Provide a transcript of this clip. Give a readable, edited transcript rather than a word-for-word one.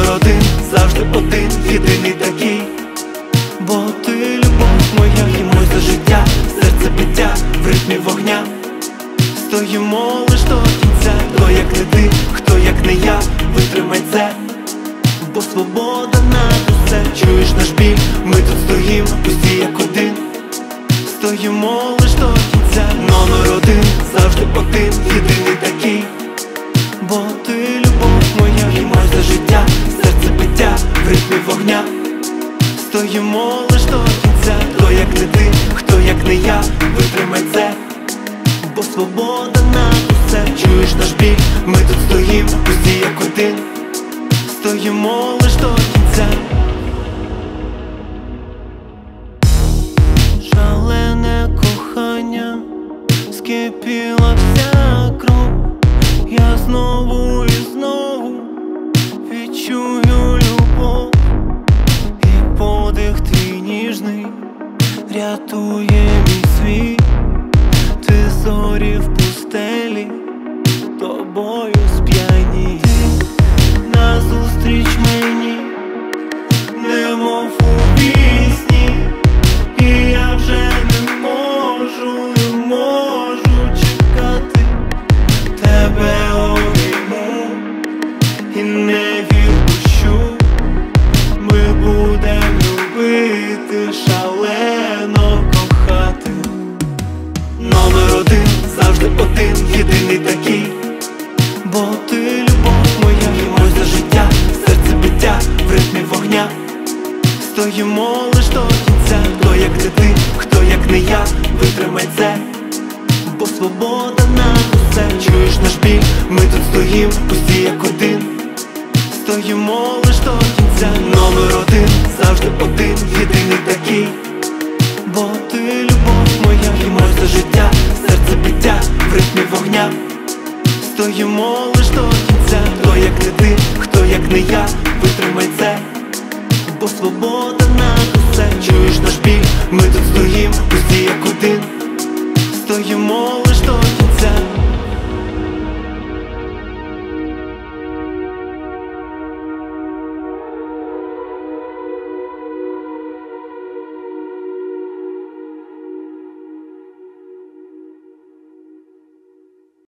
один, завжди один, єдиний такий. Бо ти любов моя і мой за життя, серце биття в ритмі вогня. Стоїмо лиш до кінця, хто як не ти, хто як не я, витримай це, бо свобода над усе. Чуєш наш біль, ми тут стоїм, усі як один. Стоїмо лиш до кінця, номер один, завжди один, єдиний такий. Бо ти любов моя і мой за життя, серце биття в ритмі вогня. Стоїмо лиш до кінця, хто як не ти, хто як не я, витримай це, бо свобода над усе. Чуєш наш біль, ми тут стоїм, усі як один. Стоїмо лиш до кінця. Шалене кохання, скипіла вся кров. Я знову і знову відчую любов, і подих твій ніжний рятує мій світ. Ти зорі в пустелі, тобою сп'яні. Ти назустріч мені, немов у пісні, і я вже не можу чекати. Тебе обійму і не відпущу. Ми будем любити, шалено кохати. Номер один, завжди один, єдиний такий. Бо ти любов моя і мой за життя, серце биття в ритмі вогня. Стоїмо лиш до кінця, хто як не ти, хто як не я, витримай це, бо свобода над усе. Чуєш наш біль, ми тут стоїм, усі як один. Стоїмо лиш до кінця, номер один, завжди один, єдиний такий. Бо ти любов моя і мой за життя, серце биття в ритмі вогня. Стоїмо лиш до кінця, хто як не ти, хто як не я, витримай це, бо свобода над усе. Чуєш наш біль, ми тут стоїм.